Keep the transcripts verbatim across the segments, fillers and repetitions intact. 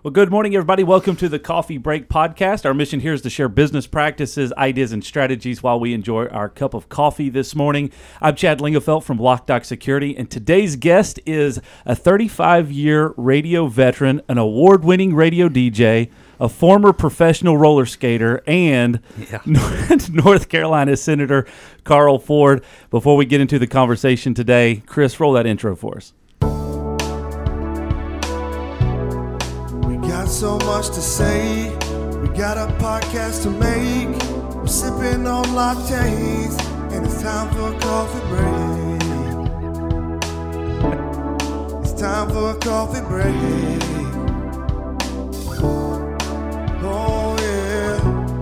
Well, good morning, everybody. Welcome to the Coffee Break Podcast. Our mission here is to share business practices, ideas, and strategies while we enjoy our cup of coffee this morning. I'm Chad Lingefelt from BlockDoc Security, and today's guest is a thirty-five-year radio veteran, an award-winning radio D J, a former professional roller skater, and yeah. North Carolina Senator Carl Ford. Before we get into the conversation today, Chris, roll that intro for us. Got so much to say, we got a podcast to make. We're sipping on lattes, and it's time for a coffee break. It's time for a coffee break. Oh yeah.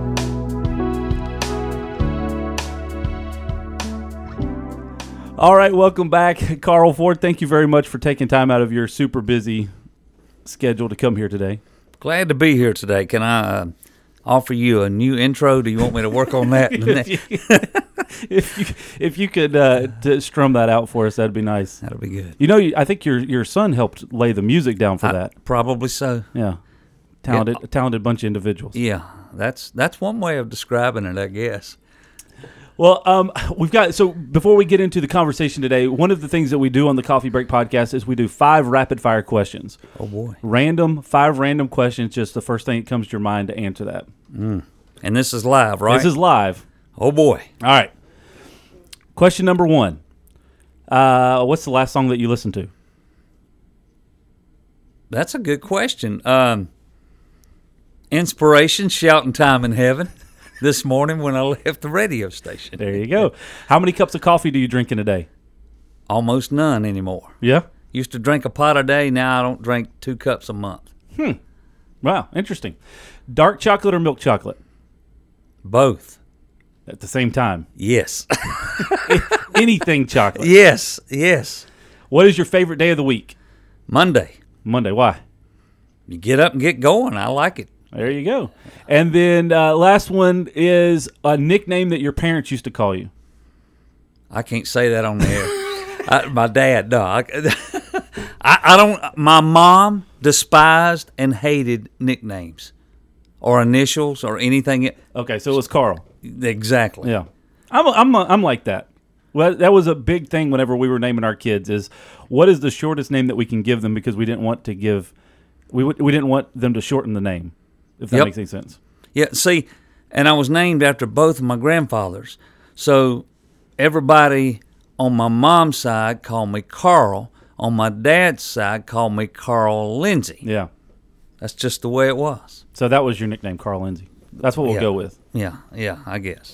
All right, welcome back, Carl Ford. Thank you very much for taking time out of your super busy schedule to come here today. Glad to be here today. Can I uh, offer you a new intro? Do you want me to work on that? if, you, if you if you could uh, to strum that out for us, that'd be nice. That'll be good. You know, I think your your son helped lay the music down for I, that. Probably so. Yeah, talented, yeah. a talented bunch of individuals. Yeah, that's that's one way of describing it, I guess. Well, um, we've got, so before we get into the conversation today, one of the things that we do on the Coffee Break Podcast is we do five rapid-fire questions. Oh, boy. Random, five random questions, just the first thing that comes to your mind to answer that. Mm. And this is live, right? This is live. Oh, boy. All right. Question number one. Uh, what's the last song that you listened to? That's a good question. Um, Inspiration, Shouting Time in Heaven. This morning when I left the radio station. There you go. How many cups of coffee do you drink in a day? Almost none anymore. Yeah? Used to drink a pot a day. Now I don't drink two cups a month. Hmm. Wow, interesting. Dark chocolate or milk chocolate? Both. At the same time? Yes. Anything chocolate? Yes, yes. What is your favorite day of the week? Monday. Monday, why? You get up and get going. I like it. There you go. And then uh, last one is a nickname that your parents used to call you. I can't say that on the air. I, my dad, no. I, I, I don't. My mom despised and hated nicknames or initials or anything. Okay, so it was Carl. Exactly. Yeah, I'm I'm I'm like that. Well, that was a big thing whenever we were naming our kids. Is what is the shortest name that we can give them, because we didn't want to give we we didn't want them to shorten the name. If that yep. makes any sense. Yeah, see, and I was named after both of my grandfathers. So everybody on my mom's side called me Carl. On my dad's side called me Carl Lindsay. Yeah. That's just the way it was. So that was your nickname, Carl Lindsay. That's what we'll yeah. go with. Yeah, yeah, I guess.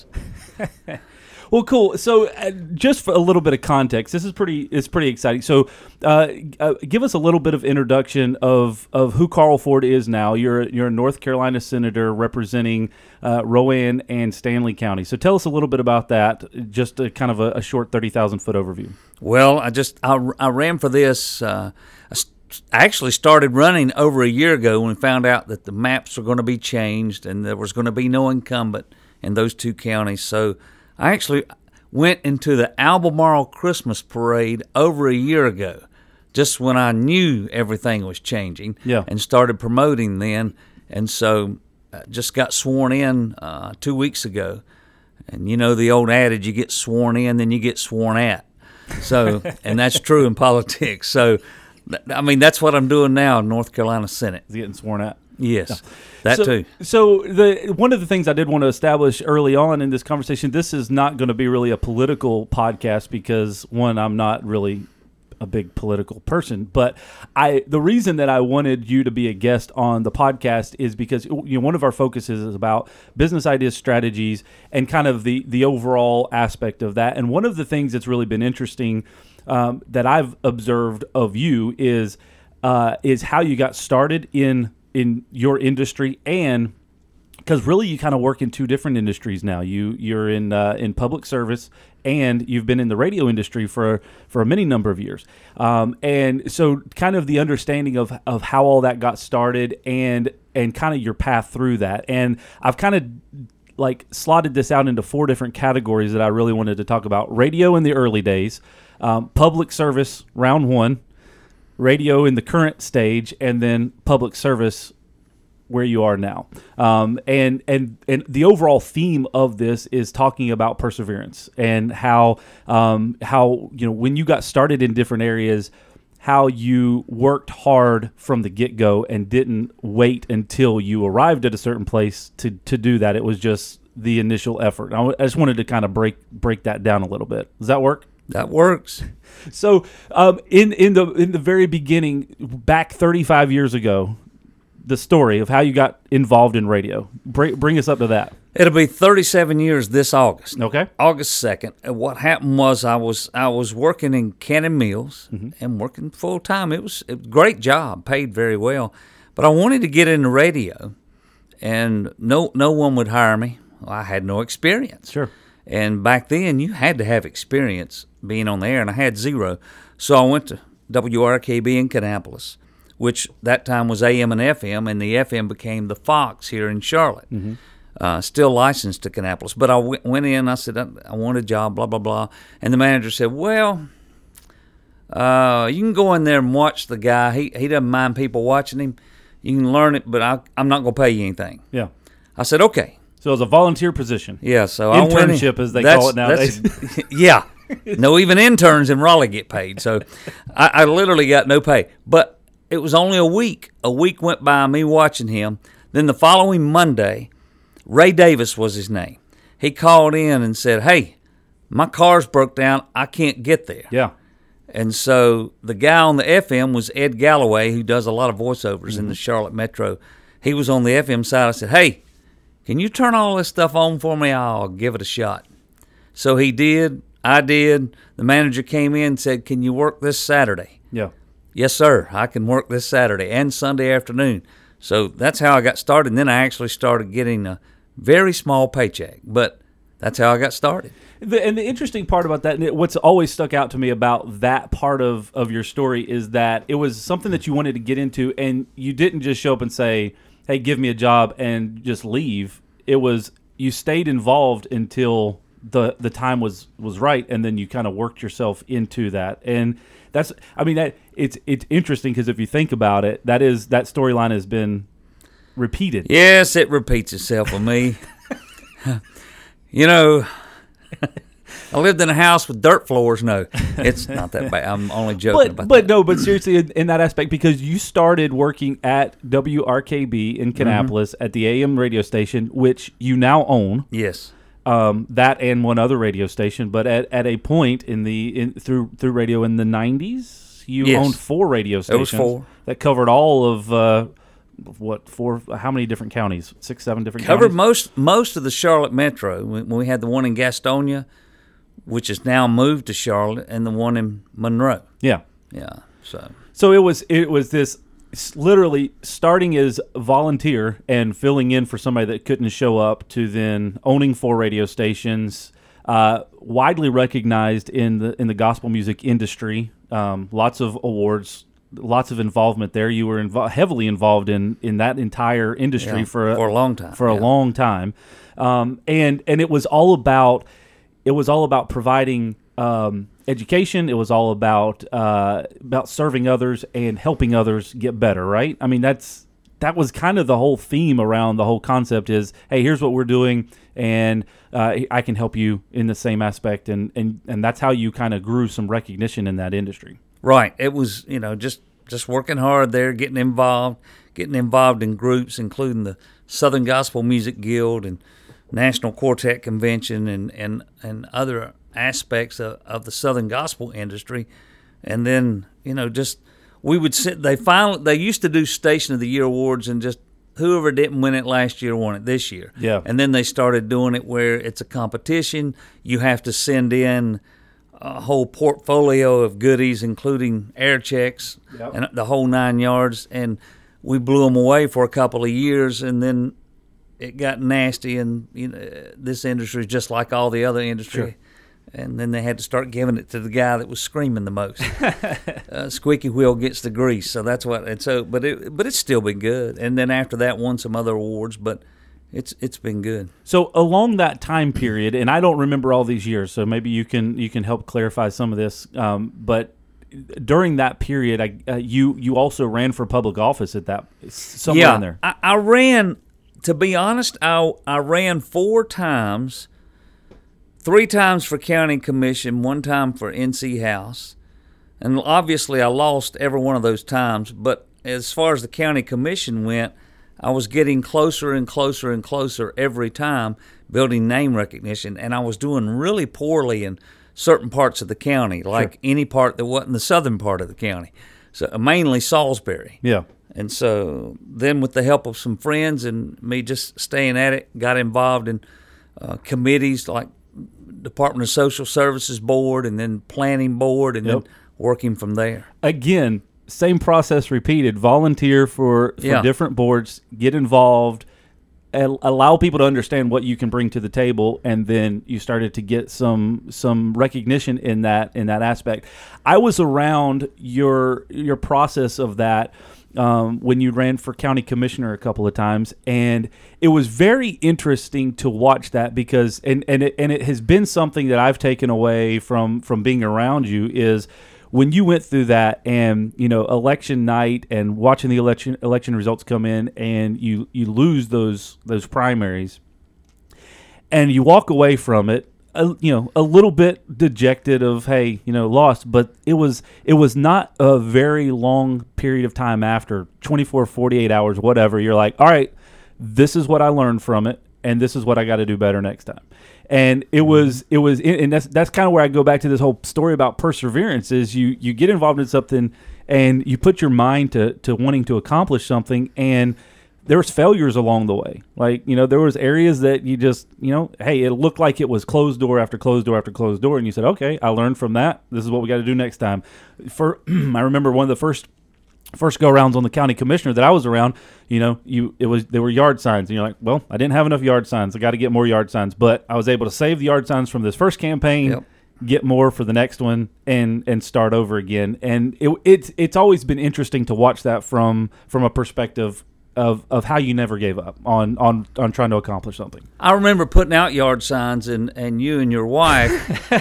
Well, cool. So, uh, just for a little bit of context, this is pretty. It's pretty exciting. So, uh, uh, give us a little bit of introduction of, of who Carl Ford is now. You're you're a North Carolina senator representing uh, Rowan and Stanley County. So, tell us a little bit about that. Just a kind of a, a short thirty thousand foot overview. Well, I just I, I ran for this. Uh, I actually started running over a year ago when we found out that the maps were going to be changed and there was going to be no incumbent in those two counties. So I actually went into the Albemarle Christmas Parade over a year ago, just when I knew everything was changing, yeah. and started promoting then. And so I just got sworn in uh, two weeks ago. And you know the old adage, you get sworn in, then you get sworn at. So, and that's true in politics. So, I mean, that's what I'm doing now in North Carolina Senate. Is getting sworn at? Yes, yeah. that so, too. So the one of the things I did want to establish early on in this conversation, this is not going to be really a political podcast because, one, I'm not really a big political person, but I the reason that I wanted you to be a guest on the podcast is because, you know, one of our focuses is about business ideas, strategies, and kind of the the overall aspect of that. And one of the things that's really been interesting um, that I've observed of you is uh, is how you got started in in your industry, and because really you kind of work in two different industries now. You you're in uh, in public service, and you've been in the radio industry for for a many number of years. Um, and so, kind of the understanding of of how all that got started, and and kind of your path through that. And I've kind of like slotted this out into four different categories that I really wanted to talk about: radio in the early days, um, public service round one, radio in the current stage, and then public service where you are now. Um, and and and the overall theme of this is talking about perseverance and how um, how you know when you got started in different areas, how you worked hard from the get-go and didn't wait until you arrived at a certain place to to do that. It was just the initial effort. I, w- I just wanted to kind of break break that down a little bit. Does that work? That works. So, um, in in the in the very beginning, back thirty-five years ago, the story of how you got involved in radio. Bring, bring us up to that. It'll be thirty-seven years this August. Okay. August second. And what happened was I was I was working in Cannon Mills mm-hmm. and working full time. It was a great job, paid very well, but I wanted to get into radio, and no no one would hire me. I had no experience. Sure. And back then, you had to have experience being on the air, and I had zero. So I went to W R K B in Kannapolis, which that time was A M and F M, and the F M became the Fox here in Charlotte. Mm-hmm. Uh, still licensed to Kannapolis. But I w- went in, I said, I, I want a job, blah, blah, blah. And the manager said, well, uh, you can go in there and watch the guy. He he doesn't mind people watching him. You can learn it, but I, I'm not going to pay you anything. Yeah. I said, okay. So it was a volunteer position. Yeah, so Internship, I went in. as they That's, call it nowadays. Yeah. No, even interns in Raleigh get paid. So I, I literally got no pay. But it was only a week. A week went by me watching him. Then the following Monday, Ray Davis was his name. He called in and said, hey, my car's broke down. I can't get there. Yeah. And so the guy on the F M was Ed Galloway, who does a lot of voiceovers mm-hmm. in the Charlotte Metro. He was on the F M side. I said, hey, can you turn all this stuff on for me? I'll give it a shot. So he did. I did. The manager came in and said, can you work this Saturday? Yeah. Yes, sir. I can work this Saturday and Sunday afternoon. So that's how I got started. And then I actually started getting a very small paycheck. But that's how I got started. The, and the interesting part about that, and what's always stuck out to me about that part of, of your story is that it was something that you wanted to get into, and you didn't just show up and say, hey, give me a job and just leave. It was you stayed involved until the the time was, was right, and then you kind of worked yourself into that. And that's, I mean, that it's it's interesting because if you think about it, that is that storyline has been repeated. Yes, it repeats itself with me. You know, I lived in a house with dirt floors. No, it's not that bad. I'm only joking but, about but that. But no, but seriously, in, in that aspect, because you started working at W R K B in Kannapolis mm-hmm. at the A M radio station, which you now own. Yes. Um, that and one other radio station, but at, at a point in the in, through through radio in the nineties, you yes. owned four radio stations. It was four. That covered all of uh, what four? How many different counties? Six, seven different covered counties. most most of the Charlotte Metro. When we had the one in Gastonia, which is now moved to Charlotte, and the one in Monroe. Yeah, yeah. So so it was it was this. Literally starting as volunteer and filling in for somebody that couldn't show up to then owning four radio stations, uh, widely recognized in the in the gospel music industry. Um, lots of awards, lots of involvement there. You were invo- heavily involved in, in that entire industry yeah, for a, for a long time. For yeah. a long time, um, and and it was all about it was all about providing. Um, education. It was all about uh, about serving others and helping others get better, right? I mean, that's that was kind of the whole theme around the whole concept is, hey, here's what we're doing, and uh, I can help you in the same aspect, and and, and that's how you kind of grew some recognition in that industry. Right. It was, you know, just, just working hard there, getting involved, getting involved in groups, including the Southern Gospel Music Guild and National Quartet Convention and, and, and other aspects of, of the Southern gospel industry. And then, you know, just we would sit, they finally, they used to do Station of the Year awards, and just whoever didn't win it last year won it this year. Yeah. And then they started doing it where it's a competition. You have to send in a whole portfolio of goodies, including air checks yep. and the whole nine yards. And we blew them away for a couple of years, and then it got nasty. And you know, this industry is just like all the other industry. Sure. And then they had to start giving it to the guy that was screaming the most. uh, squeaky wheel gets the grease, so that's what. And so, but it, but it's still been good. And then after that, won some other awards, but it's it's been good. So along that time period, and I don't remember all these years, so maybe you can you can help clarify some of this. Um, but during that period, I, uh, you you also ran for public office at that somewhere yeah, in there. I, I ran. To be honest, I I ran four times. Three times for county commission, one time for N C House, and obviously I lost every one of those times. But as far as the county commission went, I was getting closer and closer and closer every time, building name recognition, and I was doing really poorly in certain parts of the county, like sure. any part that wasn't the southern part of the county, so mainly Salisbury. Yeah. And so then with the help of some friends and me just staying at it, got involved in uh, committees like Department of Social Services Board and then Planning Board and yep. then working from there. Again, same process repeated. Volunteer for, for yeah. different boards, get involved, allow people to understand what you can bring to the table, and then you started to get some some recognition in that in that aspect. I was around your your process of that um, when you ran for county commissioner a couple of times, and it was very interesting to watch that because and and it, and it has been something that I've taken away from from being around you is when you went through that and, you know, election night and watching the election election results come in and you, you lose those those primaries and you walk away from it, a, you know, a little bit dejected of, hey, you know, lost, but it was it was not a very long period of time after, twenty-four, forty-eight hours, whatever. You're like, all right, this is what I learned from it and this is what I got to do better next time. And it was, it was, and that's that's kind of where I go back to this whole story about perseverance. Is you you get involved in something, and you put your mind to to wanting to accomplish something, and there was failures along the way. Like, you know, there was areas that you just, you know, hey, it looked like it was closed door after closed door after closed door, and you said, okay, I learned from that. This is what we got to do next time. For I remember one of the first. First go rounds on the county commissioner that I was around, you know, you it was there were yard signs, and you're like, well, I didn't have enough yard signs. I got to get more yard signs, but I was able to save the yard signs from this first campaign, yep. get more for the next one, and and start over again. And it, it's it's always been interesting to watch that from from a perspective of of how you never gave up on on on trying to accomplish something. I remember putting out yard signs, and and you and your wife,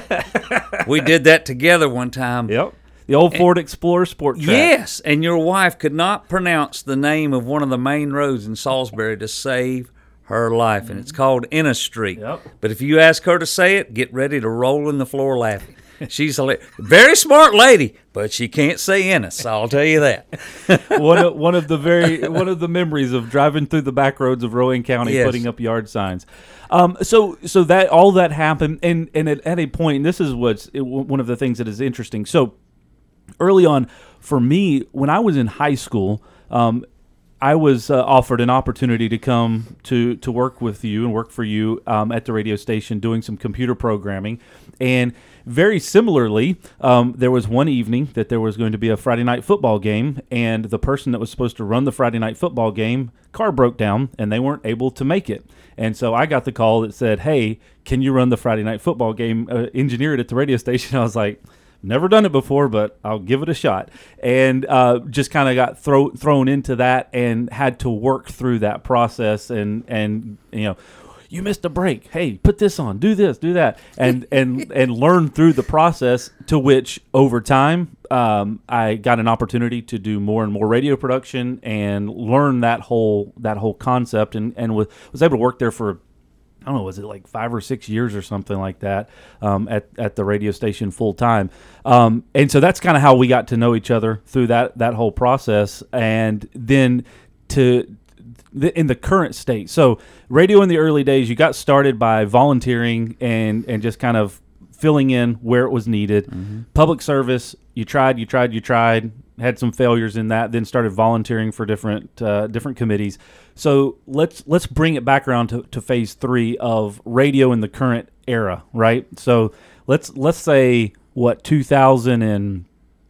we did that together one time. Yep. The old and, Ford Explorer Sport Track. Yes, and your wife could not pronounce the name of one of the main roads in Salisbury to save her life, and it's called Ennis Street. Yep. But if you ask her to say it, get ready to roll in the floor laughing. She's a very smart lady, but she can't say Ennis. I'll tell you that. one of one of the very one of the memories of driving through the back roads of Rowan County, yes. putting up yard signs. Um, so so that all that happened, and and at, at a point, and this is what's it, one of the things that is interesting. So. Early on, for me, when I was in high school, um, I was uh, offered an opportunity to come to, to work with you and work for you um, at the radio station doing some computer programming. And very similarly, um, there was one evening that there was going to be a Friday night football game, and the person that was supposed to run the Friday night football game, car broke down, and they weren't able to make it. And so I got the call that said, hey, can you run the Friday night football game, uh, engineer it at the radio station? I was like, never done it before, but I'll give it a shot. And uh, just kind of got throw, thrown into that and had to work through that process. And, and you know, you missed a break. Hey, put this on. Do this, do that. And and, and learn through the process, to which over time um, I got an opportunity to do more and more radio production and learn that whole that whole concept, and, and was, was able to work there for I don't know, was it like five or six years or something like that um, at, at the radio station full time. Um, and so that's kind of how we got to know each other through that, that whole process. And then to the, in the current state. So radio in the early days, you got started by volunteering and, and just kind of filling in where it was needed. Mm-hmm. Public service, you tried, you tried, you tried, had some failures in that, then started volunteering for different uh, different committees. So let's let's bring it back around to, to phase three of radio in the current era, right? So let's let's say what two thousand and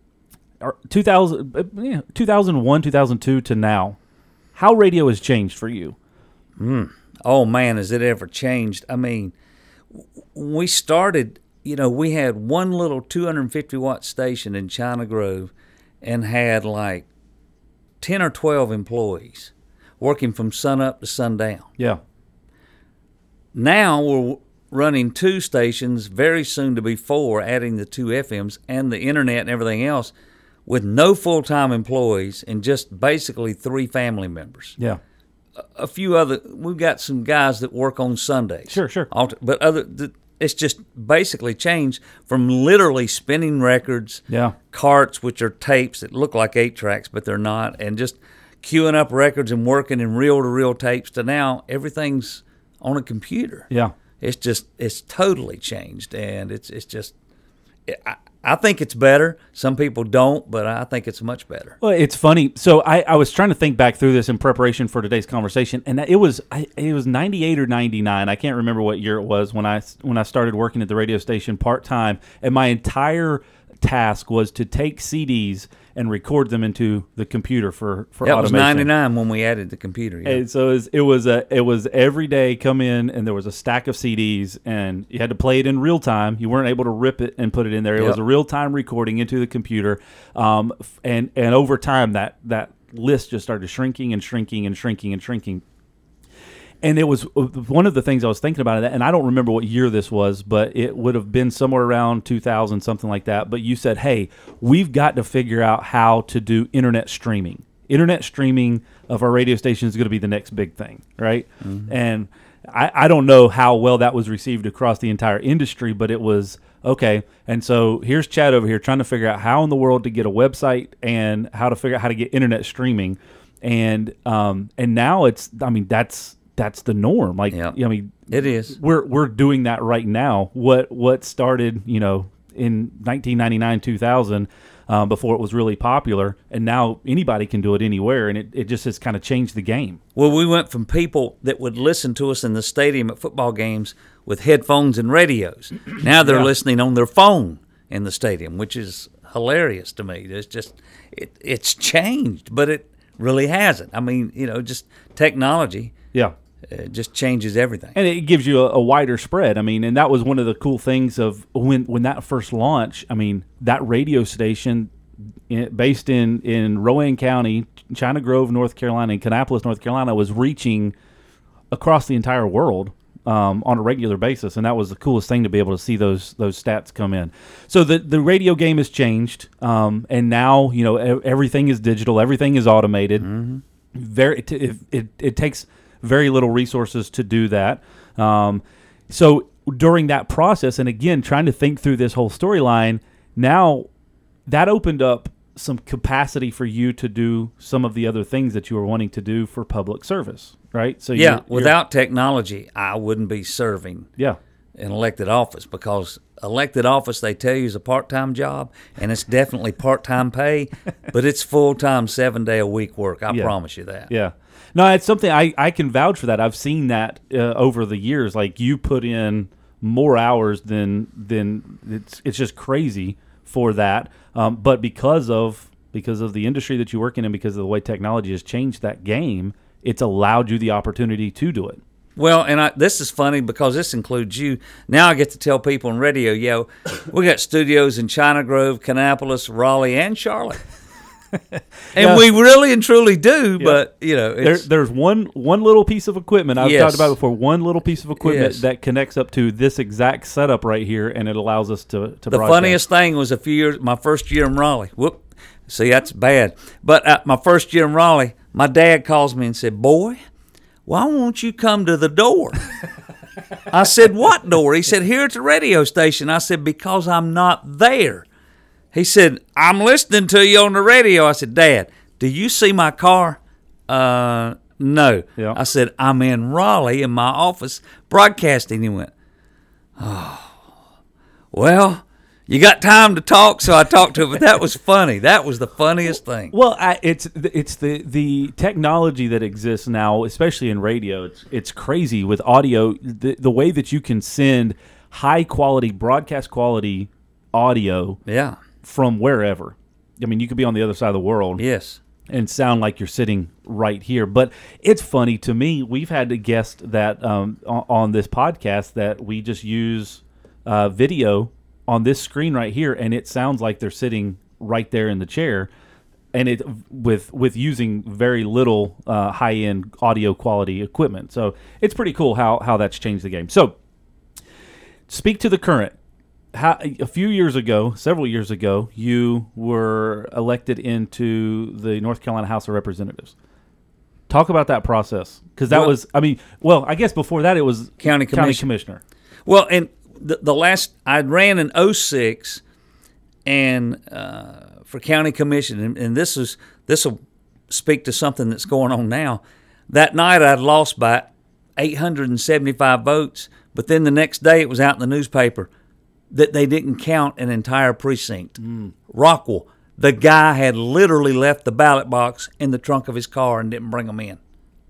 or two thousand, yeah, two thousand one, two thousand two to now. How radio has changed for you? Mm. Oh man, has it ever changed? I mean, we started. You know, we had one little two hundred fifty watt station in China Grove, and had like ten or twelve employees working from sun up to sundown. Yeah. Now we're running two stations, very soon to be four, adding the two F Ms and the internet and everything else, with no full-time employees and just basically three family members. Yeah. A, a few other, we've got some guys that work on Sundays. Sure, sure. But other, it's just basically changed from literally spinning records, yeah. carts, which are tapes that look like eight tracks, but they're not, and just queuing up records and working in reel-to-reel tapes, to now everything's on a computer. Yeah. It's just, it's totally changed, and it's it's just, I, I think it's better. Some people don't, but I think it's much better. Well, it's funny. So I, I was trying to think back through this in preparation for today's conversation, and it was I, it was ninety-eight or ninety-nine. I can't remember what year it was when I when I started working at the radio station part time, and my entire task was to take C Ds and record them into the computer for for that automation. That was ninety-nine when we added the computer. Yeah. And so it was, it was a it was every day come in, and there was a stack of C Ds, and you had to play it in real time. You weren't able to rip it and put it in there. It yep. was a real time recording into the computer, um, and and over time that that list just started shrinking and shrinking and shrinking and shrinking. And it was one of the things I was thinking about, and I don't remember what year this was, but it would have been somewhere around two thousand, something like that. But you said, hey, we've got to figure out how to do internet streaming. Internet streaming of our radio station is going to be the next big thing, right? Mm-hmm. And I, I don't know how well that was received across the entire industry, but it was, okay. And so here's Chad over here trying to figure out how in the world to get a website and how to figure out how to get internet streaming. And um, and now it's, I mean, that's, That's the norm. Like, yep. I mean, it is. We're we're doing that right now. What what started, you know, in nineteen ninety-nine, two thousand, um, before it was really popular, and now anybody can do it anywhere, and it, it just has kind of changed the game. Well, we went from people that would listen to us in the stadium at football games with headphones and radios. Now they're yeah. listening on their phone in the stadium, which is hilarious to me. It's just it it's changed, but it really hasn't. I mean, you know, just technology. Yeah. It just changes everything. And it gives you a, a wider spread. I mean, and that was one of the cool things of when when that first launched. I mean, that radio station in, based in, in Rowan County, China Grove, North Carolina, and Kannapolis, North Carolina, was reaching across the entire world um, on a regular basis. And that was the coolest thing to be able to see those those stats come in. So the, the radio game has changed. Um, and now, you know, everything is digital. Everything is automated. Mm-hmm. Very, it, it, it, it takes very little resources to do that. Um, so during that process, and again, trying to think through this whole storyline, now that opened up some capacity for you to do some of the other things that you were wanting to do for public service, right? So yeah, you're, you're, without technology, I wouldn't be serving yeah. an elected office, because elected office, they tell you, is a part-time job, and it's definitely part-time pay, but it's full-time, seven-day-a-week work. I yeah. promise you that. Yeah. No, it's something I, I can vouch for that. I've seen that uh, over the years. Like, you put in more hours than than it's it's just crazy for that. Um, but because of because of the industry that you work in, and because of the way technology has changed that game, it's allowed you the opportunity to do it. Well, and I, this is funny because this includes you. Now I get to tell people on radio, yo, we got studios in China Grove, Kannapolis, Raleigh, and Charlotte. And yeah. we really and truly do, yeah. but, you know. It's, there, there's one one little piece of equipment, I've yes. talked about before, one little piece of equipment yes. that connects up to this exact setup right here, and it allows us to, to The broadcast. funniest thing was a few years, my first year in Raleigh. Whoop. See, that's bad. But uh, my first year in Raleigh, my dad calls me and said, boy, why won't you come to the door? I said, what door? He said, here at the radio station. I said, because I'm not there. He said, I'm listening to you on the radio. I said, Dad, do you see my car? Uh, no. Yeah. I said, I'm in Raleigh in my office broadcasting. He went, oh, well, you got time to talk? So I talked to him, but that was funny. That was the funniest thing. Well, I, it's it's the, the technology that exists now, especially in radio. It's it's crazy with audio. The, the way that you can send high quality, broadcast quality audio yeah. from wherever. I mean, you could be on the other side of the world. Yes. And sound like you're sitting right here. But it's funny to me. We've had a guest that um, on, on this podcast that we just use uh, video on this screen right here, and it sounds like they're sitting right there in the chair, and it with with using very little uh, high end audio quality equipment. So it's pretty cool how how that's changed the game. So speak to the current. How, a few years ago, several years ago, you were elected into the North Carolina House of Representatives. Talk about that process, because that Well- was, I mean, well, I guess before that it was County county commission. commissioner. Well, and the, the last I ran in oh six, and uh, for county commission, and, and this is this will speak to something that's going on now. That night I'd lost by eight hundred seventy-five votes, but then the next day it was out in the newspaper that they didn't count an entire precinct. Mm. Rockwell, the guy had literally left the ballot box in the trunk of his car and didn't bring them in.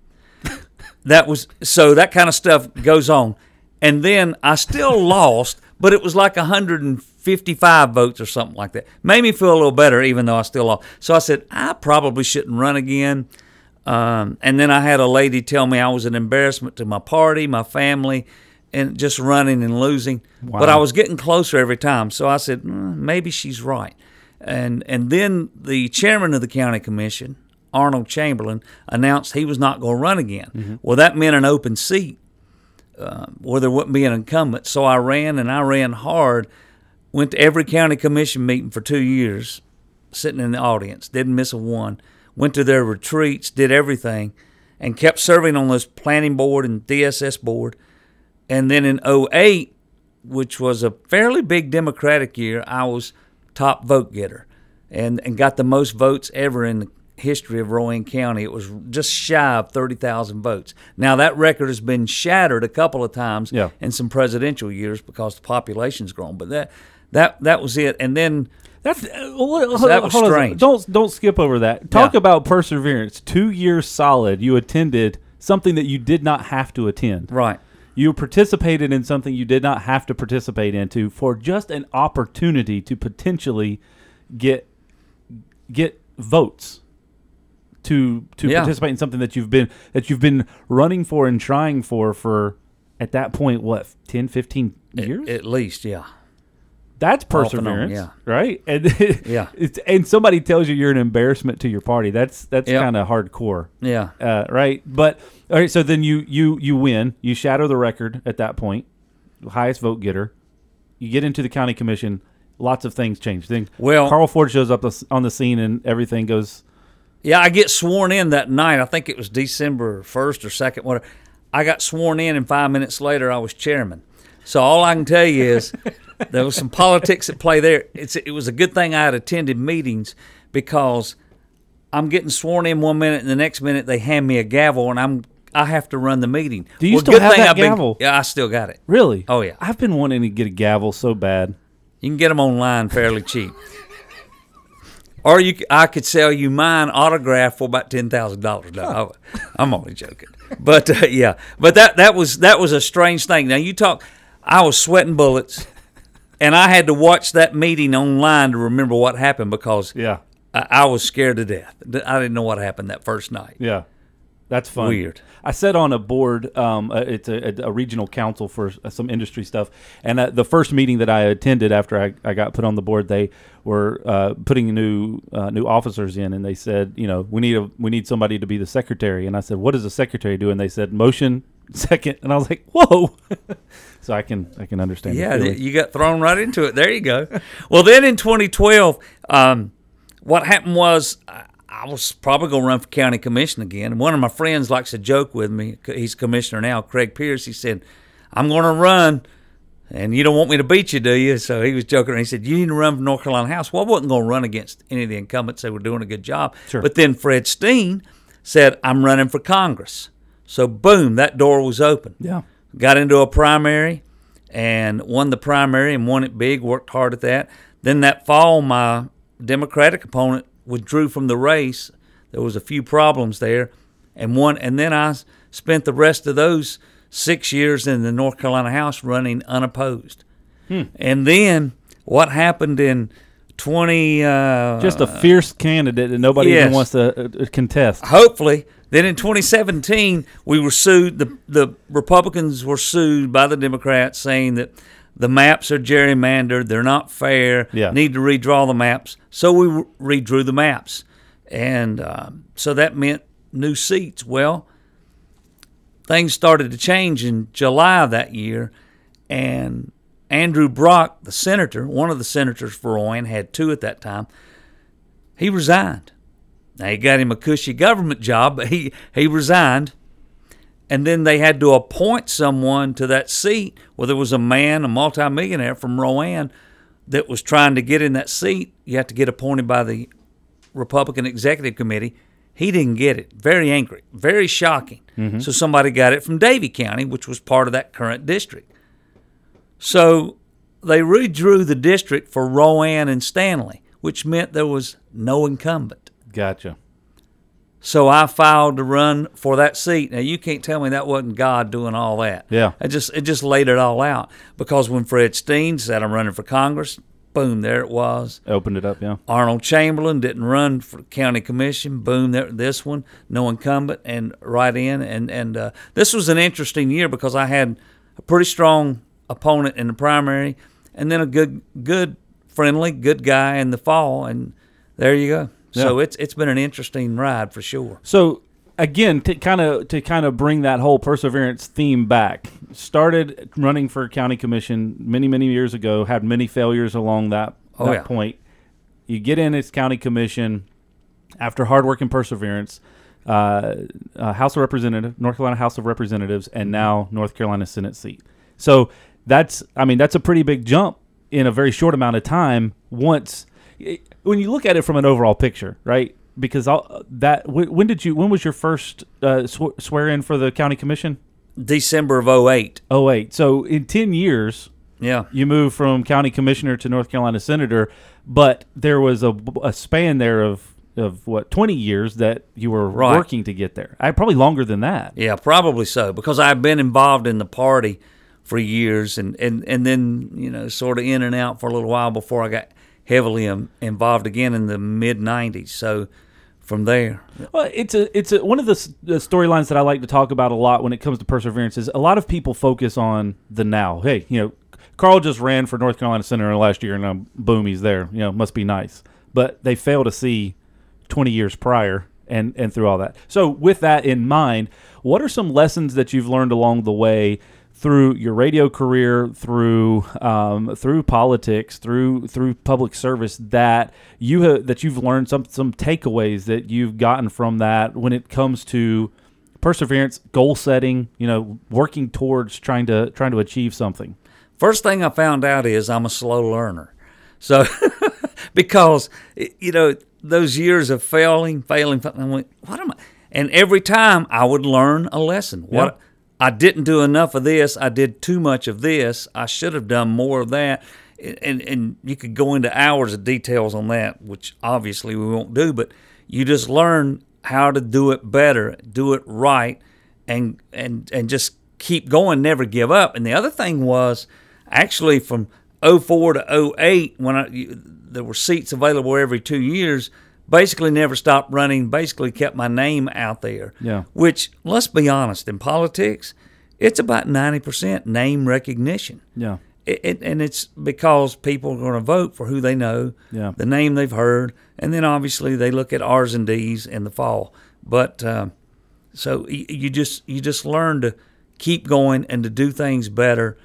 That was so that kind of stuff goes on. And then I still lost, but it was like one hundred fifty-five votes or something like that. Made me feel a little better, even though I still lost. So I said, I probably shouldn't run again. Um, and then I had a lady tell me I was an embarrassment to my party, my family, and just running and losing. Wow. But I was getting closer every time. So I said, mm, maybe she's right. And and then the chairman of the county commission, Arnold Chamberlain, announced he was not going to run again. Mm-hmm. Well, that meant an open seat uh, where there wouldn't be an incumbent. So I ran, and I ran hard. Went to every county commission meeting for two years, sitting in the audience. Didn't miss a one. Went to their retreats, did everything, and kept serving on this planning board and D S S board. And then in oh eight, which was a fairly big Democratic year, I was top vote getter and, and got the most votes ever in the history of Rowan County. It was just shy of thirty thousand votes. Now, that record has been shattered a couple of times yeah. in some presidential years because the population's grown. But that that that was it. And then That's uh, hold, so that was hold on. strange. Don't don't skip over that. Talk Yeah. about perseverance. Two years solid, you attended something that you did not have to attend. Right. You participated in something you did not have to participate into for just an opportunity to potentially get get votes to to Yeah. participate in something that you've been that you've been running for and trying for for at that point what ten, fifteen years? At, at least, yeah. That's Off and on, perseverance, yeah. right? And Yeah. it's, and somebody tells you you're an embarrassment to your party. That's that's Yep. kind of hardcore, Yeah. uh, right? But all right, so then you you you win. You shatter the record at that point, highest vote getter. You get into the county commission. Lots of things change. Then Well- Carl Ford shows up on the scene, and everything goes. Yeah, I get sworn in that night. I think it was December first or second, whatever. I got sworn in, and five minutes later, I was chairman. So all I can tell you is there was some politics at play there. It's, it was a good thing I had attended meetings because I'm getting sworn in one minute, and the next minute they hand me a gavel, and I'm I have to run the meeting. Do you Well, still good have thing that I've been- gavel? Yeah, I still got it. Really? Oh, yeah. I've been wanting to get a gavel so bad. You can get them online fairly cheap. Or you, I could sell you mine autographed for about ten thousand dollars. No, I'm only joking. But uh, yeah, but that that was that was a strange thing. Now you talk, I was sweating bullets, and I had to watch that meeting online to remember what happened because Yeah, I, I was scared to death. I didn't know what happened that first night. yeah. That's fun. Weird. I sat on a board. Um, uh, it's a, a regional council for uh, some industry stuff. And uh, the first meeting that I attended after I, I got put on the board, they were uh, putting new uh, new officers in, and they said, you know, we need a we need somebody to be the secretary. And I said, what does the secretary do? And they said, motion second. And I was like, whoa. So I can I can understand. Yeah, the feeling. you got thrown right into it. There you go. Well, then in twenty twelve, um, what happened was I, I was probably going to run for county commission again. And one of my friends likes to joke with me. He's commissioner now, Craig Pierce. He said, I'm going to run, and you don't want me to beat you, do you? So he was joking. And he said, you need to run for North Carolina House. Well, I wasn't going to run against any of the incumbents. They were doing a good job. Sure. But then Fred Steen said, I'm running for Congress. So, boom, that door was open. Yeah. Got into a primary and won the primary and won it big, worked hard at that. Then that fall, my Democratic opponent withdrew from the race. There was a few problems there, and won. And then I spent the rest of those six years in the North Carolina House running unopposed. Hmm. And then what happened in twenty? Uh, Just a fierce candidate that nobody yes. even wants to uh, contest. Hopefully. Then in twenty seventeen, we were sued. The the Republicans were sued by the Democrats, saying that the maps are gerrymandered, they're not fair, Yeah. need to redraw the maps. So we re- redrew the maps. And uh, so that meant new seats. Well, things started to change in July of that year, and Andrew Brock, the senator, one of the senators for Rowan, had two at that time, he resigned. Now, he got him a cushy government job, but he, he resigned. And then they had to appoint someone to that seat. Well, there was a man, a multimillionaire from Rowan, that was trying to get in that seat. You have to get appointed by the Republican Executive Committee. He didn't get it. Very angry, very shocking. Mm-hmm. So somebody got it from Davie County, which was part of that current district. So they redrew the district for Rowan and Stanley, which meant there was no incumbent. Gotcha. So I filed to run for that seat. Now, you can't tell me that wasn't God doing all that. Yeah. It just it just laid it all out. Because when Fred Steen said, I'm running for Congress, boom, there it was. Opened it up, yeah. Arnold Chamberlain didn't run for county commission. Boom, there, this one, no incumbent, and right in. And, and uh, this was an interesting year because I had a pretty strong opponent in the primary and then a good, good friendly, good guy in the fall, and there you go. Yeah. So it's it's been an interesting ride for sure. So again, to kind of to kind of bring that whole perseverance theme back, started running for county commission many many years ago. Had many failures along that, oh, that yeah. point. You get in as county commission after hard work and perseverance. Uh, uh, House of Representatives, North Carolina House of Representatives, and now North Carolina Senate seat. So that's I mean that's a pretty big jump in a very short amount of time. Once. When you look at it from an overall picture, right? Because I'll, that when did you? When was your first uh, sw- swear in for the county commission? December of oh eight. oh eight. So in ten years, yeah, you moved from county commissioner to North Carolina senator, but there was a, a span there of of what twenty years that you were right. working to get there. I probably longer than that. Yeah, probably so, because I've been involved in the party for years, and and and then you know sort of in and out for a little while before I got heavily um, involved again in the mid nineties. So from there, well, it's a it's a, one of the, the storylines that I like to talk about a lot when it comes to perseverance is a lot of people focus on the now. Hey, you know, Carl just ran for North Carolina senator last year, and um, boom, he's there. You know, must be nice. But they fail to see twenty years prior and and through all that. So with that in mind, what are some lessons that you've learned along the way through your radio career, through um, through politics, through through public service that you have, that you've learned some some takeaways that you've gotten from that when it comes to perseverance, goal setting, you know, working towards trying to trying to achieve something? First thing I found out is I'm a slow learner. So because you know those years of failing, failing, failing, I went, what am I? And every time I would learn a lesson. What yeah. I didn't do enough of this. I did too much of this. I should have done more of that. And and you could go into hours of details on that, which obviously we won't do, but you just learn how to do it better, do it right, and and and just keep going, never give up. And the other thing was actually from oh four to oh eight, when I, you, there were seats available every two years, basically never stopped running, basically kept my name out there. Yeah. Which, let's be honest, in politics, it's about ninety percent name recognition. Yeah. It, it, and it's because people are going to vote for who they know, yeah. the name they've heard, and then obviously they look at R's and D's in the fall. But uh, so you, you just you just learn to keep going and to do things better.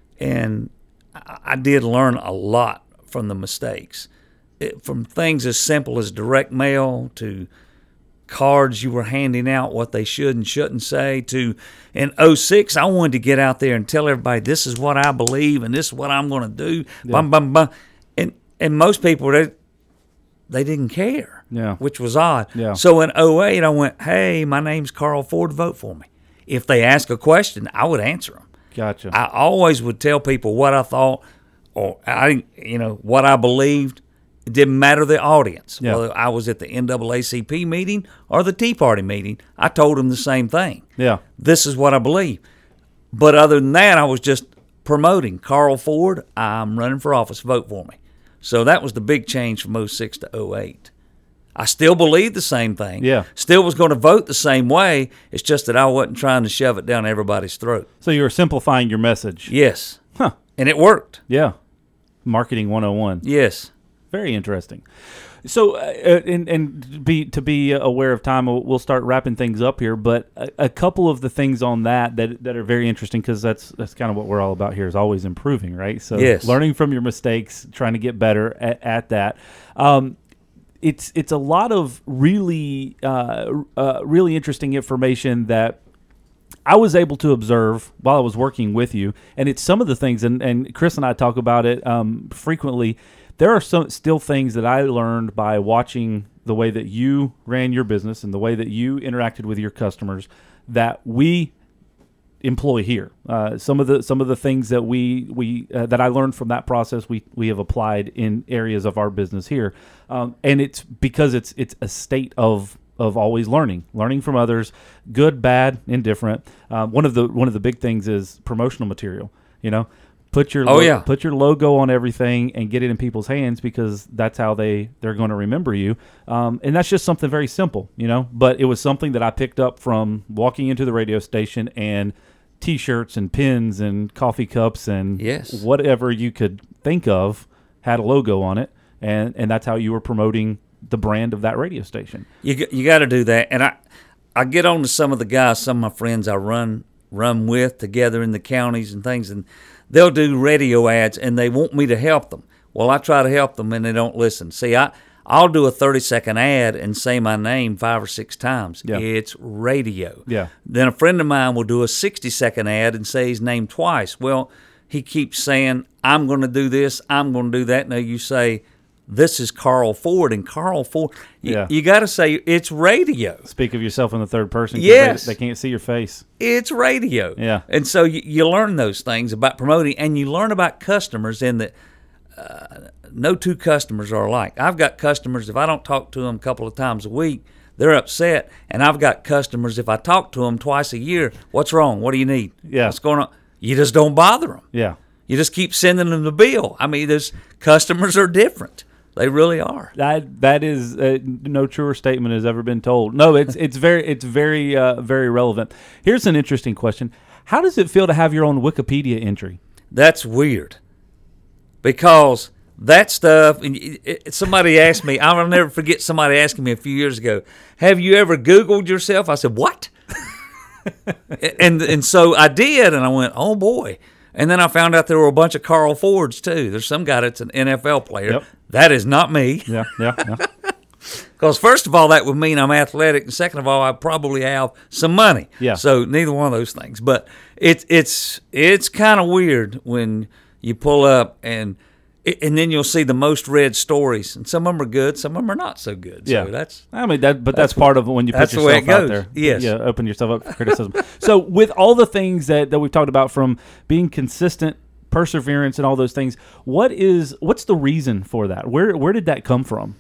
And I, I did learn a lot from the mistakes. It, from things as simple as direct mail to cards you were handing out what they should and shouldn't say to in oh six, I wanted to get out there and tell everybody this is what I believe and this is what I'm going to do. Yeah. Bum, bum, bum. And and most people, they, they didn't care, yeah. which was odd. Yeah. So in oh eight, I went, hey, my name's Carl Ford, vote for me. If they ask a question, I would answer them. Gotcha. I always would tell people what I thought or I, you know, what I believed. It didn't matter the audience. Yeah. Whether I was at the N double A C P meeting or the Tea Party meeting, I told them the same thing. Yeah. This is what I believe. But other than that, I was just promoting Carl Ford. I'm running for office. Vote for me. So that was the big change from oh six to oh eight. I still believed the same thing. Yeah. Still was going to vote the same way. It's just that I wasn't trying to shove it down everybody's throat. So you were simplifying your message. Yes. Huh. And it worked. Yeah. Marketing one oh one. Yes. Very interesting. So, uh, and and be to be aware of time, we'll we'll start wrapping things up here. But a, a couple of the things on that that, that are very interesting, because that's that's kind of what we're all about here, is always improving, right? So, yes. learning from your mistakes, trying to get better at, at that. Um, it's it's a lot of really uh, uh, really interesting information that I was able to observe while I was working with you, and it's some of the things, and, and Chris and I talk about it um, frequently. There are some still things that I learned by watching the way that you ran your business and the way that you interacted with your customers that we employ here. Uh, some of the some of the things that we we uh, that I learned from that process, we we have applied in areas of our business here, um, and it's because it's it's a state of of always learning, learning from others, good, bad, indifferent. Um, one of the one of the big things is promotional material. You know. Put your oh, lo- yeah. put your logo on everything and get it in people's hands, because that's how they, they're going to remember you. Um, and that's just something very simple, you know. But it was something that I picked up from walking into the radio station, and T-shirts and pins and coffee cups and yes. whatever you could think of had a logo on it, and, and that's how you were promoting the brand of that radio station. You you got to do that. And I I get on to some of the guys, some of my friends I run run with together in the counties and things, and they'll do radio ads, and they want me to help them. Well, I try to help them, and they don't listen. See, I, I'll do a thirty-second ad and say my name five or six times. Yeah. It's radio. Yeah. Then a friend of mine will do a sixty-second ad and say his name twice. Well, he keeps saying, I'm going to do this, I'm going to do that. Now you say, this is Carl Ford, and Carl Ford, you, Yeah. you got to say, it's radio. Speak of yourself in the third person. 'cause Yes. They, they can't see your face. It's radio. Yeah. And so you, you learn those things about promoting, and you learn about customers, in that uh, no two customers are alike. I've got customers, if I don't talk to them a couple of times a week, they're upset. And I've got customers, if I talk to them twice a year, what's wrong? What do you need? Yeah. What's going on? You just don't bother them. Yeah. You just keep sending them the bill. I mean, those customers are different. They really are. That that is uh, no truer statement has ever been told. No, it's it's very it's very uh, very relevant. Here's an interesting question: how does it feel to have your own Wikipedia entry? That's weird, because that stuff. And it, it, somebody asked me. I'll never forget somebody asking me a few years ago, "Have you ever Googled yourself?" I said, "What?" and and so I did, and I went, "Oh boy." And then I found out there were a bunch of Carl Fords, too. There's some guy that's an N F L player. Yep. That is not me. Yeah, yeah, yeah. Because first of all, that would mean I'm athletic, and second of all, I probably have some money. Yeah. So neither one of those things. But it's it's it's kind of weird when you pull up and and then you'll see the most read stories, and some of them are good, some of them are not so good. Yeah, so that's I mean that, but that's, that's part of it when you put that's the way yourself it out goes. there. Yes. Yeah, open yourself up for criticism. So with all the things that, that we've talked about, from being consistent, perseverance, and all those things, what is what's the reason for that? Where where did that come from?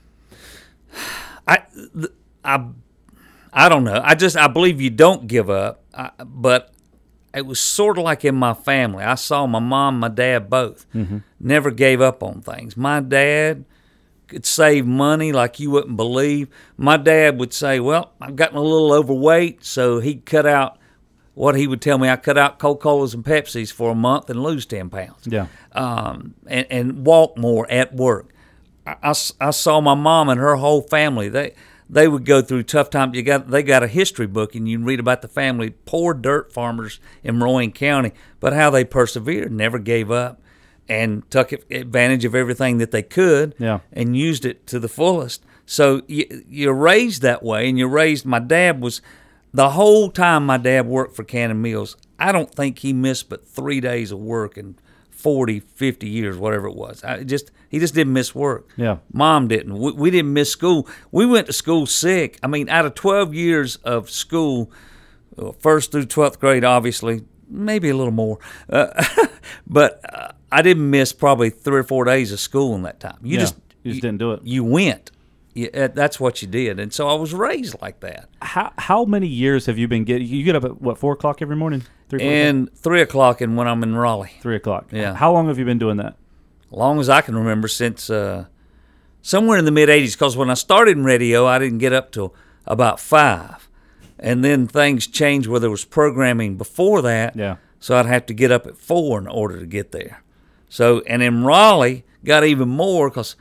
I I I don't know. I just I believe you don't give up, I, but it was sort of like in my family. I saw my mom, my dad both Mm-hmm. never gave up on things. My dad could save money like you wouldn't believe. My dad would say, well, I've gotten a little overweight, so he'd cut out what he would tell me. I cut out Coca-Colas and Pepsis for a month and lose ten pounds. Yeah. Um, and, and walk more at work. I, I, I saw my mom and her whole family. They they would go through tough times. You got they got a history book, and you can read about the family, poor dirt farmers in Rowan County, but how they persevered, never gave up, and took advantage of everything that they could, Yeah. and used it to the fullest. So you, you're raised that way, and you're raised. My dad was the whole time my dad worked for Cannon Mills. I don't think he missed but three days of work in forty, fifty years, whatever it was. I just he just didn't miss work. Yeah. Mom didn't. We, we didn't miss school. We went to school sick. I mean, out of twelve years of school, uh, first through twelfth grade, obviously, maybe a little more, uh, but uh, I didn't miss probably three or four days of school in that time. You Yeah. just You just didn't do it. You went. You, uh, that's what you did, and so I was raised like that. How how many years have you been getting? You get up at what, four o'clock every morning? Three, four o'clock? And three o'clock, and when I'm in Raleigh, Three o'clock. Yeah. How long have you been doing that? long as I can remember, since uh, somewhere in the mid eighties. Because when I started in radio, I didn't get up till about five, and then things changed where there was programming before that. Yeah. So I'd have to get up at four in order to get there. So, and in Raleigh, got even more because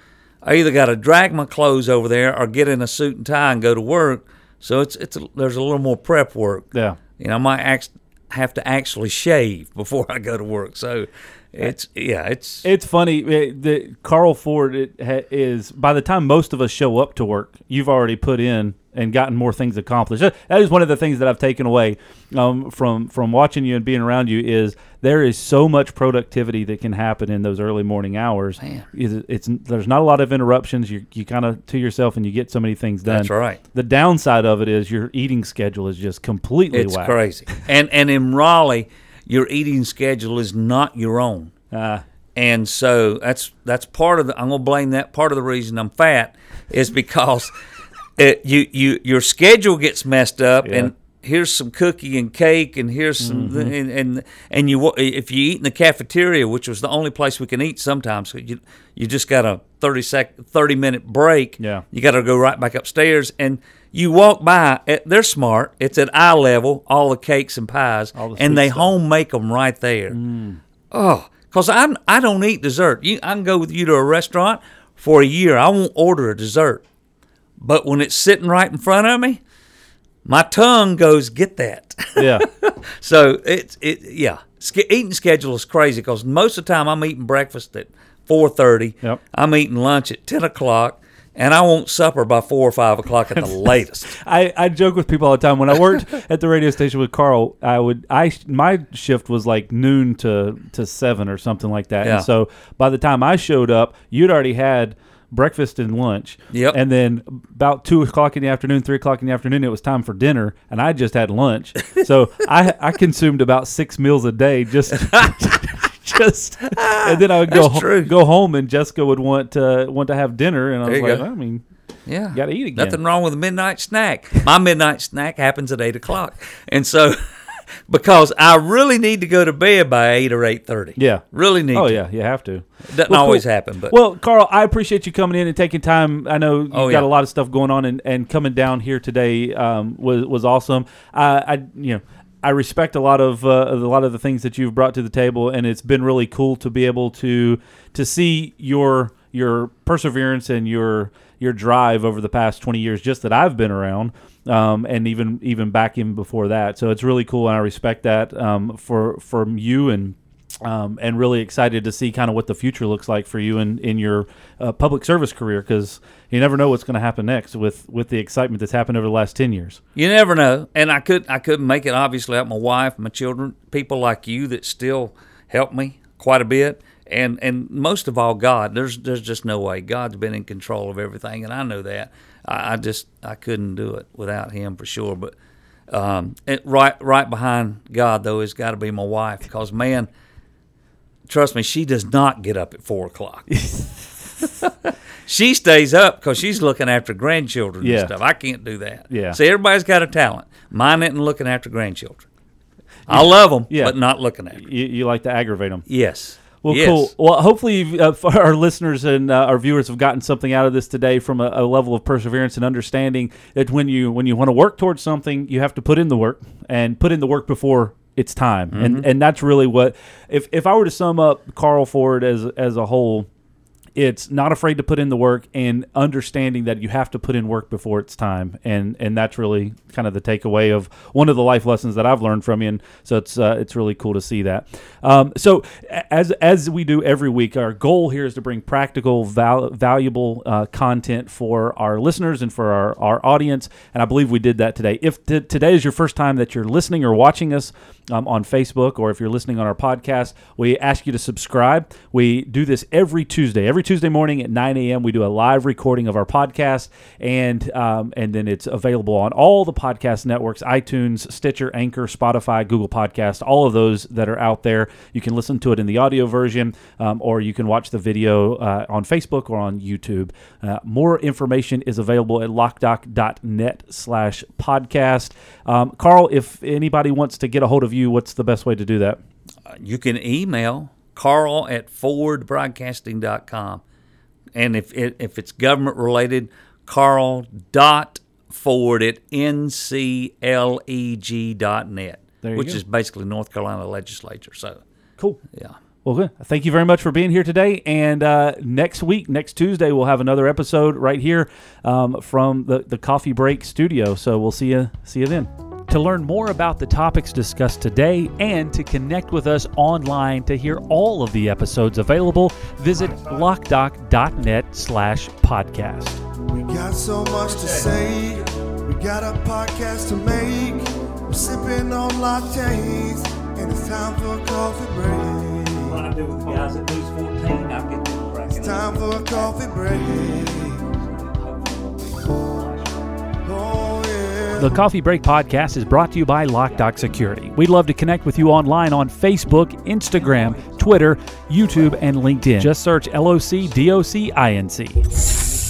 I either got to drag my clothes over there or get in a suit and tie and go to work. So it's it's a, there's a little more prep work. Yeah. You know, I might act, have to actually shave before I go to work. So it's yeah, it's It's funny it, that Carl Ford it ha, is by the time most of us show up to work, you've already put in and gotten more things accomplished. That that is one of the things that I've taken away um, from from watching you and being around you is there is so much productivity that can happen in those early morning hours. Man. It's, it's there's not a lot of interruptions. You you kind of to yourself and you get so many things done. That's right. The downside of it is your eating schedule is just completely it's whacked. crazy. And and in Raleigh, your eating schedule is not your own. Uh, And so that's that's part of the. I'm gonna blame that. Part of the reason I'm fat is because it, you you your schedule gets messed up, Yeah. and here's some cookie and cake, and here's some Mm-hmm. and, and and you if you eat in the cafeteria, which was the only place we can eat sometimes, you you just got a thirty sec thirty minute break. Yeah. You got to go right back upstairs, and you walk by. They're smart. It's at eye level, all the cakes and pies, All the and sweet they stuff. home make them right there. Oh, because I'm I don't eat dessert. You, I can go with you to a restaurant for a year. I won't order a dessert, but when it's sitting right in front of me, my tongue goes, "Get that." yeah. So it's it yeah. Ske- eating schedule is crazy because most of the time I'm eating breakfast at four thirty. Yep. I'm eating lunch at ten o'clock. And I won't supper by four or five o'clock at the latest. I, I joke with people all the time. When I worked at the radio station with Carl, I would I my shift was like noon to, to seven or something like that. Yeah. And so by the time I showed up, you'd already had breakfast and lunch. Yep. And then about two o'clock in the afternoon, three o'clock in the afternoon, it was time for dinner, and I just had lunch. So I I consumed about six meals a day just. Just and then I would go That's ho- true. go home and Jessica would want to want to have dinner, and I was There you like, go. I mean, Yeah. Gotta eat again. Nothing wrong with a midnight snack. My midnight snack happens at eight o'clock. And so, because I really need to go to bed by eight or eight thirty. yeah, Really need oh to. yeah, you have to. It doesn't Well, always cool. happen, but Well, Carl, I appreciate you coming in and taking time. I know you've Oh, got yeah. a lot of stuff going on, and, and coming down here today um, was was awesome. I, I you know. I respect a lot of uh, a lot of the things that you've brought to the table, and it's been really cool to be able to to see your your perseverance and your your drive over the past twenty years, just that I've been around, um, and even even back in before that. So it's really cool, and I respect that um, for from you, and um, and really excited to see kind of what the future looks like for you in in your uh, public service career, because you never know what's going to happen next with with the excitement that's happened over the last ten years. you never know. And I could I couldn't make it obviously without my wife, my children, people like you that still help me quite a bit. And and most of all, God. There's there's just no way. God's been in control of everything, and I know that. I, I just I couldn't do it without Him for sure. But um, it, right right behind God though has got to be my wife, because man, trust me, she does not get up at four o'clock. She stays up because she's looking after grandchildren Yeah. and stuff. I can't do that. Yeah. See, everybody's got a talent. Mine isn't looking after grandchildren. I love them, Yeah. but not looking after them. You, you like to aggravate them. Yes. Well, Yes. cool. Well, hopefully you've, uh, for our listeners and uh, our viewers have gotten something out of this today from a, a level of perseverance and understanding that when you when you want to work towards something, you have to put in the work and put in the work before it's time. Mm-hmm. And and that's really what if if I were to sum up Carl Ford as as a whole, it's not afraid to put in the work and understanding that you have to put in work before it's time. And and that's really kind of the takeaway of one of the life lessons that I've learned from you. And so it's uh, it's really cool to see that. Um, so as as we do every week, our goal here is to bring practical, val- valuable uh, content for our listeners and for our, our audience. And I believe we did that today. If t- today is your first time that you're listening or watching us um, on Facebook, or if you're listening on our podcast, we ask you to subscribe. We do this every Tuesday. Every Tuesday morning at nine a.m. we do a live recording of our podcast, and um, and then it's available on all the podcast networks: iTunes, Stitcher, Anchor, Spotify, Google Podcast, all of those that are out there. You can listen to it in the audio version, um, or you can watch the video uh, on Facebook or on YouTube. Uh, more information is available at lockdoc.net slash podcast. Um, Carl, if anybody wants to get a hold of you, what's the best way to do that? You can email Carl at forward broadcasting dot com. And if it, if it's government related, Carl dot Ford at N C L E G dot net, There you which go. is basically North Carolina legislature. So, Cool. yeah. Well, good. Thank you very much for being here today. And uh, next week, next Tuesday, we'll have another episode right here um, from the, the Coffee Break Studio. So we'll see you see you then. To learn more about the topics discussed today and to connect with us online to hear all of the episodes available, visit lockdoc.net slash podcast. We got so much to say. We got a podcast to make. We're sipping on lattes, and it's time for a coffee break. What I do with the guys at News fourteen, I'll get them cracking. It's time for a coffee break. Oh, yeah. The Coffee Break Podcast is brought to you by LockDoc Security. We'd love to connect with you online on Facebook, Instagram, Twitter, YouTube, and LinkedIn. Just search L O C D O C I N C.